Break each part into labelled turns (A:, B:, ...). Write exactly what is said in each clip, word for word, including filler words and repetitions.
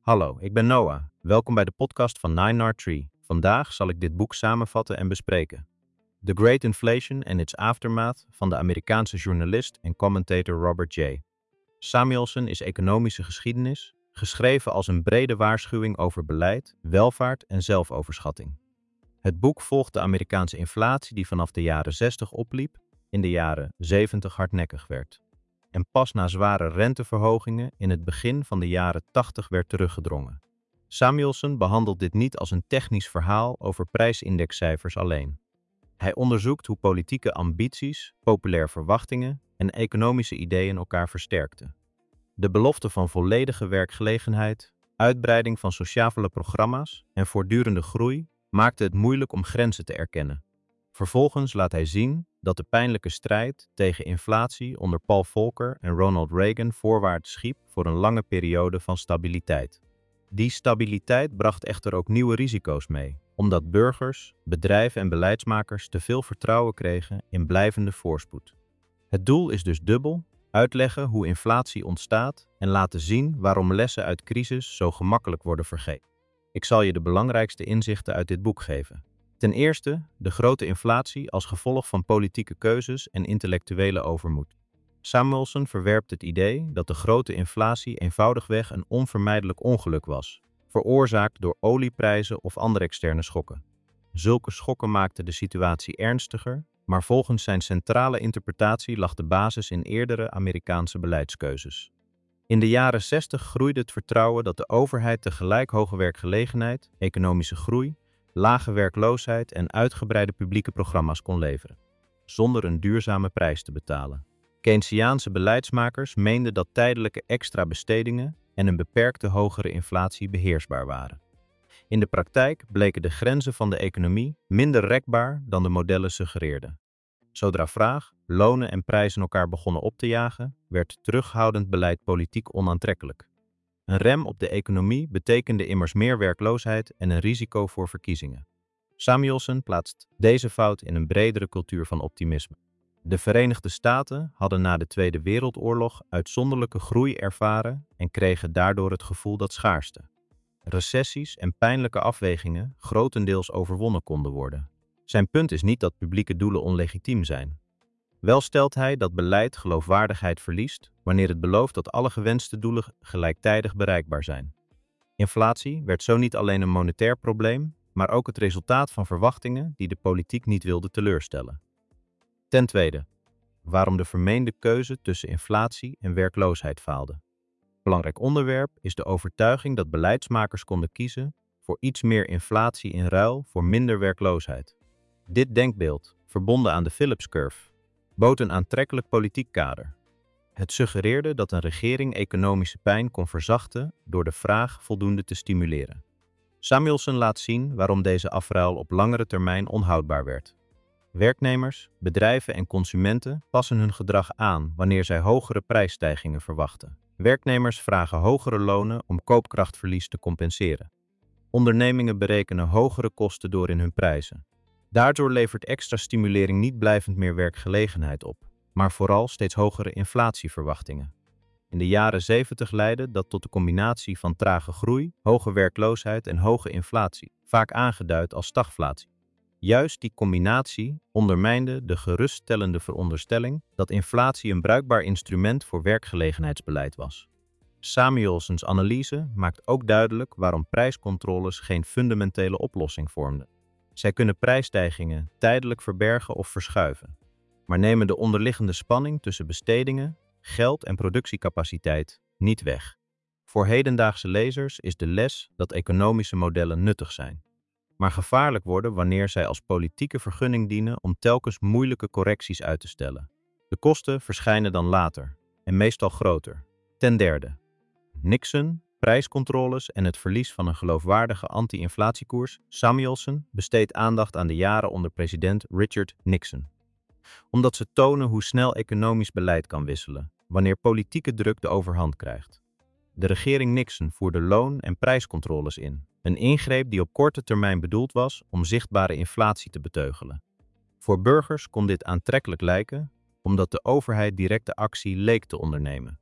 A: Hallo, ik ben Noah. Welkom bij de podcast van Nine Nard Tree. Vandaag zal ik dit boek samenvatten en bespreken. The Great Inflation and Its Aftermath van de Amerikaanse journalist en commentator Robert J. Samuelson is economische geschiedenis, geschreven als een brede waarschuwing over beleid, welvaart en zelfoverschatting. Het boek volgt de Amerikaanse inflatie die vanaf de jaren zestig opliep, in de jaren zeventig hardnekkig werd. En pas na zware renteverhogingen in het begin van de jaren tachtig werd teruggedrongen. Samuelson behandelt dit niet als een technisch verhaal over prijsindexcijfers alleen. Hij onderzoekt hoe politieke ambities, populaire verwachtingen en economische ideeën elkaar versterkten. De belofte van volledige werkgelegenheid, uitbreiding van sociale programma's en voortdurende groei maakte het moeilijk om grenzen te erkennen. Vervolgens laat hij zien dat de pijnlijke strijd tegen inflatie onder Paul Volcker en Ronald Reagan voorwaarts schiep voor een lange periode van stabiliteit. Die stabiliteit bracht echter ook nieuwe risico's mee, omdat burgers, bedrijven en beleidsmakers te veel vertrouwen kregen in blijvende voorspoed. Het doel is dus dubbel: uitleggen hoe inflatie ontstaat en laten zien waarom lessen uit crisis zo gemakkelijk worden vergeten. Ik zal je de belangrijkste inzichten uit dit boek geven. Ten eerste, de grote inflatie als gevolg van politieke keuzes en intellectuele overmoed. Samuelson verwerpt het idee dat de grote inflatie eenvoudigweg een onvermijdelijk ongeluk was, veroorzaakt door olieprijzen of andere externe schokken. Zulke schokken maakten de situatie ernstiger, maar volgens zijn centrale interpretatie lag de basis in eerdere Amerikaanse beleidskeuzes. In de jaren zestig groeide het vertrouwen dat de overheid tegelijk hoge werkgelegenheid, economische groei, lage werkloosheid en uitgebreide publieke programma's kon leveren, zonder een duurzame prijs te betalen. Keynesiaanse beleidsmakers meenden dat tijdelijke extra bestedingen en een beperkte hogere inflatie beheersbaar waren. In de praktijk bleken de grenzen van de economie minder rekbaar dan de modellen suggereerden. Zodra vraag, lonen en prijzen elkaar begonnen op te jagen, werd terughoudend beleid politiek onaantrekkelijk. Een rem op de economie betekende immers meer werkloosheid en een risico voor verkiezingen. Samuelson plaatst deze fout in een bredere cultuur van optimisme. De Verenigde Staten hadden na de Tweede Wereldoorlog uitzonderlijke groei ervaren en kregen daardoor het gevoel dat schaarste, recessies en pijnlijke afwegingen grotendeels overwonnen konden worden. Zijn punt is niet dat publieke doelen onlegitiem zijn. Wel stelt hij dat beleid geloofwaardigheid verliest wanneer het belooft dat alle gewenste doelen gelijktijdig bereikbaar zijn. Inflatie werd zo niet alleen een monetair probleem, maar ook het resultaat van verwachtingen die de politiek niet wilde teleurstellen. Ten tweede, waarom de vermeende keuze tussen inflatie en werkloosheid faalde. Belangrijk onderwerp is de overtuiging dat beleidsmakers konden kiezen voor iets meer inflatie in ruil voor minder werkloosheid. Dit denkbeeld, verbonden aan de Phillips Curve, bood een aantrekkelijk politiek kader. Het suggereerde dat een regering economische pijn kon verzachten door de vraag voldoende te stimuleren. Samuelson laat zien waarom deze afruil op langere termijn onhoudbaar werd. Werknemers, bedrijven en consumenten passen hun gedrag aan wanneer zij hogere prijsstijgingen verwachten. Werknemers vragen hogere lonen om koopkrachtverlies te compenseren. Ondernemingen berekenen hogere kosten door in hun prijzen. Daardoor levert extra stimulering niet blijvend meer werkgelegenheid op, maar vooral steeds hogere inflatieverwachtingen. In de jaren zeventig leidde dat tot de combinatie van trage groei, hoge werkloosheid en hoge inflatie, vaak aangeduid als stagflatie. Juist die combinatie ondermijnde de geruststellende veronderstelling dat inflatie een bruikbaar instrument voor werkgelegenheidsbeleid was. Samuelsons analyse maakt ook duidelijk waarom prijscontroles geen fundamentele oplossing vormden. Zij kunnen prijsstijgingen tijdelijk verbergen of verschuiven, maar nemen de onderliggende spanning tussen bestedingen, geld en productiecapaciteit niet weg. Voor hedendaagse lezers is de les dat economische modellen nuttig zijn, maar gevaarlijk worden wanneer zij als politieke vergunning dienen om telkens moeilijke correcties uit te stellen. De kosten verschijnen dan later, en meestal groter. Ten derde, Nixon, prijscontroles en het verlies van een geloofwaardige anti-inflatiekoers. Samuelson besteedt aandacht aan de jaren onder president Richard Nixon, omdat ze tonen hoe snel economisch beleid kan wisselen, wanneer politieke druk de overhand krijgt. De regering Nixon voerde loon- en prijscontroles in, een ingreep die op korte termijn bedoeld was om zichtbare inflatie te beteugelen. Voor burgers kon dit aantrekkelijk lijken, omdat de overheid directe actie leek te ondernemen.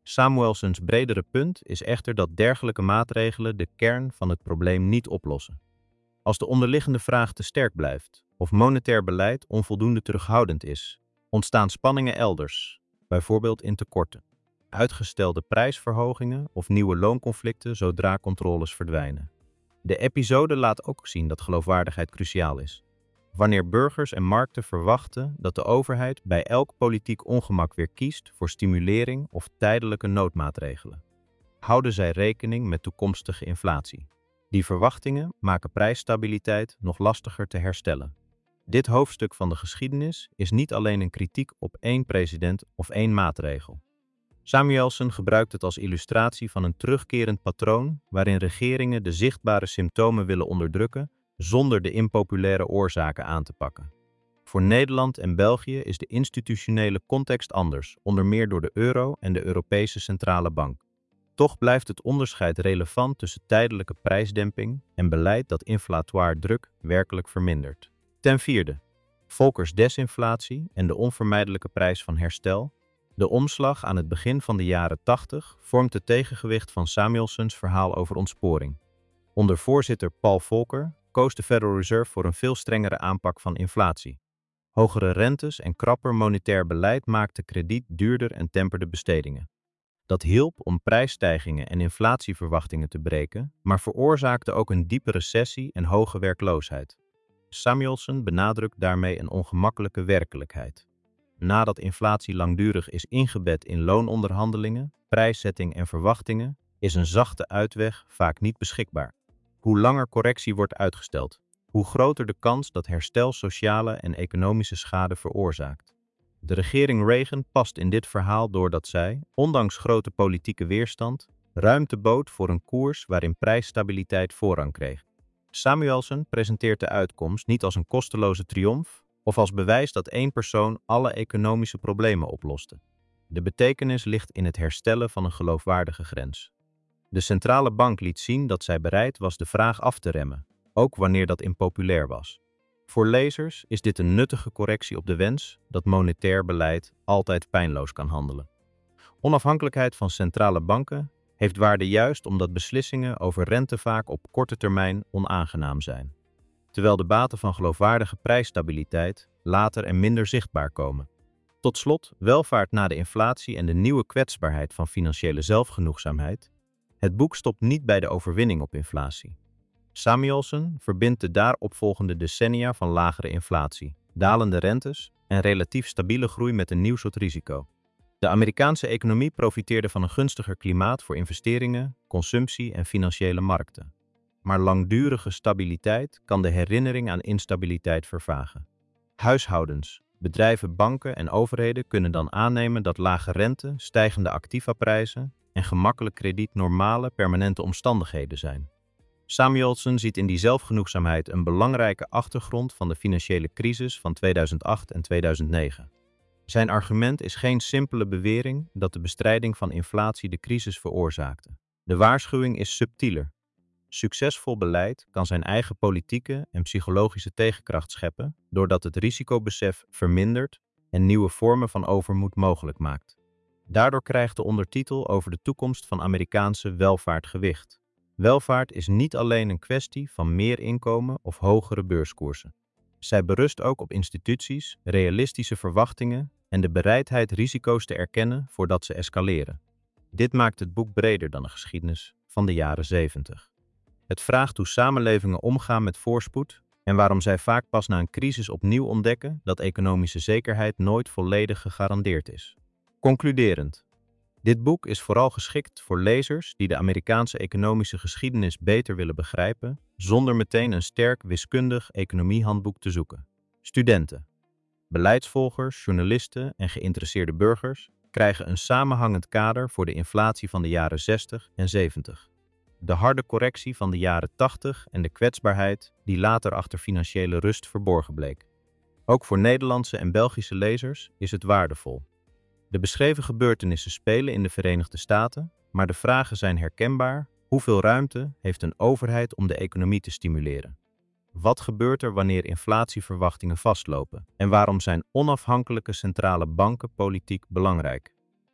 A: Samuelsons bredere punt is echter dat dergelijke maatregelen de kern van het probleem niet oplossen. Als de onderliggende vraag te sterk blijft of monetair beleid onvoldoende terughoudend is, ontstaan spanningen elders, bijvoorbeeld in tekorten, uitgestelde prijsverhogingen of nieuwe loonconflicten zodra controles verdwijnen. De episode laat ook zien dat geloofwaardigheid cruciaal is. Wanneer burgers en markten verwachten dat de overheid bij elk politiek ongemak weer kiest voor stimulering of tijdelijke noodmaatregelen, houden zij rekening met toekomstige inflatie. Die verwachtingen maken prijsstabiliteit nog lastiger te herstellen. Dit hoofdstuk van de geschiedenis is niet alleen een kritiek op één president of één maatregel. Samuelson gebruikt het als illustratie van een terugkerend patroon waarin regeringen de zichtbare symptomen willen onderdrukken zonder de impopulaire oorzaken aan te pakken. Voor Nederland en België is de institutionele context anders, onder meer door de euro en de Europese Centrale Bank. Toch blijft het onderscheid relevant tussen tijdelijke prijsdemping en beleid dat inflatoire druk werkelijk vermindert. Ten vierde, Volckers desinflatie en de onvermijdelijke prijs van herstel. De omslag aan het begin van de jaren tachtig vormt het tegengewicht van Samuelsons verhaal over ontsporing. Onder voorzitter Paul Volcker koos de Federal Reserve voor een veel strengere aanpak van inflatie. Hogere rentes en krapper monetair beleid maakten krediet duurder en temperde bestedingen. Dat hielp om prijsstijgingen en inflatieverwachtingen te breken, maar veroorzaakte ook een diepe recessie en hoge werkloosheid. Samuelson benadrukt daarmee een ongemakkelijke werkelijkheid. Nadat inflatie langdurig is ingebed in loononderhandelingen, prijszetting en verwachtingen, is een zachte uitweg vaak niet beschikbaar. Hoe langer correctie wordt uitgesteld, hoe groter de kans dat herstel sociale en economische schade veroorzaakt. De regering Reagan past in dit verhaal doordat zij, ondanks grote politieke weerstand, ruimte bood voor een koers waarin prijsstabiliteit voorrang kreeg. Samuelson presenteert de uitkomst niet als een kosteloze triomf of als bewijs dat één persoon alle economische problemen oploste. De betekenis ligt in het herstellen van een geloofwaardige grens. De centrale bank liet zien dat zij bereid was de vraag af te remmen, ook wanneer dat impopulair was. Voor lezers is dit een nuttige correctie op de wens dat monetair beleid altijd pijnloos kan handelen. Onafhankelijkheid van centrale banken heeft waarde juist omdat beslissingen over rente vaak op korte termijn onaangenaam zijn, terwijl de baten van geloofwaardige prijsstabiliteit later en minder zichtbaar komen. Tot slot, welvaart na de inflatie en de nieuwe kwetsbaarheid van financiële zelfgenoegzaamheid. Het boek stopt niet bij de overwinning op inflatie. Samuelson verbindt de daaropvolgende decennia van lagere inflatie, dalende rentes en relatief stabiele groei met een nieuw soort risico. De Amerikaanse economie profiteerde van een gunstiger klimaat voor investeringen, consumptie en financiële markten. Maar langdurige stabiliteit kan de herinnering aan instabiliteit vervagen. Huishoudens, bedrijven, banken en overheden kunnen dan aannemen dat lage rente, stijgende activaprijzen en gemakkelijk krediet normale, permanente omstandigheden zijn. Samuelson ziet in die zelfgenoegzaamheid een belangrijke achtergrond van de financiële crisis van tweeduizend acht en tweeduizend negen. Zijn argument is geen simpele bewering dat de bestrijding van inflatie de crisis veroorzaakte. De waarschuwing is subtieler. Succesvol beleid kan zijn eigen politieke en psychologische tegenkracht scheppen, doordat het risicobesef vermindert en nieuwe vormen van overmoed mogelijk maakt. Daardoor krijgt de ondertitel over de toekomst van Amerikaanse welvaart gewicht. Welvaart is niet alleen een kwestie van meer inkomen of hogere beurskoersen. Zij berust ook op instituties, realistische verwachtingen en de bereidheid risico's te erkennen voordat ze escaleren. Dit maakt het boek breder dan de geschiedenis van de jaren zeventig. Het vraagt hoe samenlevingen omgaan met voorspoed en waarom zij vaak pas na een crisis opnieuw ontdekken dat economische zekerheid nooit volledig gegarandeerd is. Concluderend. Dit boek is vooral geschikt voor lezers die de Amerikaanse economische geschiedenis beter willen begrijpen, zonder meteen een sterk wiskundig economiehandboek te zoeken. Studenten, beleidsvolgers, journalisten en geïnteresseerde burgers krijgen een samenhangend kader voor de inflatie van de jaren zestig en zeventig. De harde correctie van de jaren tachtig en de kwetsbaarheid die later achter financiële rust verborgen bleek. Ook voor Nederlandse en Belgische lezers is het waardevol. De beschreven gebeurtenissen spelen in de Verenigde Staten, maar de vragen zijn herkenbaar. Hoeveel ruimte heeft een overheid om de economie te stimuleren? Wat gebeurt er wanneer inflatieverwachtingen vastlopen? En waarom zijn onafhankelijke centrale banken politiek belangrijk?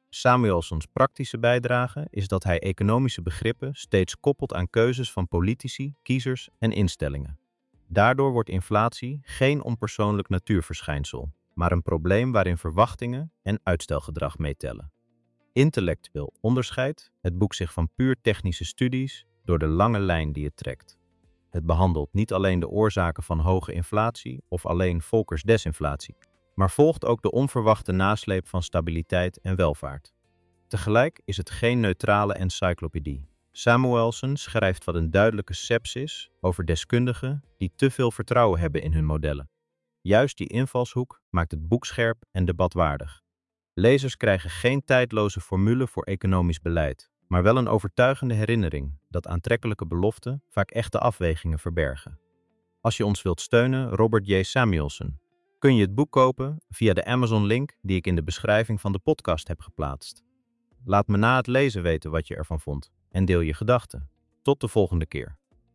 A: Samuelsons praktische bijdrage is dat hij economische begrippen steeds koppelt aan keuzes van politici, kiezers en instellingen. Daardoor wordt inflatie geen onpersoonlijk natuurverschijnsel, maar een probleem waarin verwachtingen en uitstelgedrag meetellen. Intellectueel onderscheidt het boek zich van puur technische studies door de lange lijn die het trekt. Het behandelt niet alleen de oorzaken van hoge inflatie of alleen volkersdesinflatie, maar volgt ook de onverwachte nasleep van stabiliteit en welvaart. Tegelijk is het geen neutrale encyclopedie. Samuelson schrijft wat een duidelijke sepsis over deskundigen die te veel vertrouwen hebben in hun modellen. Juist die invalshoek maakt het boek scherp en debatwaardig. Lezers krijgen geen tijdloze formule voor economisch beleid, maar wel een overtuigende herinnering dat aantrekkelijke beloften vaak echte afwegingen verbergen. Als je ons wilt steunen, Robert J. Samuelson, kun je het boek kopen via de Amazon-link die ik in de beschrijving van de podcast heb geplaatst. Laat me na het lezen weten wat je ervan vond en deel je gedachten. Tot de volgende keer.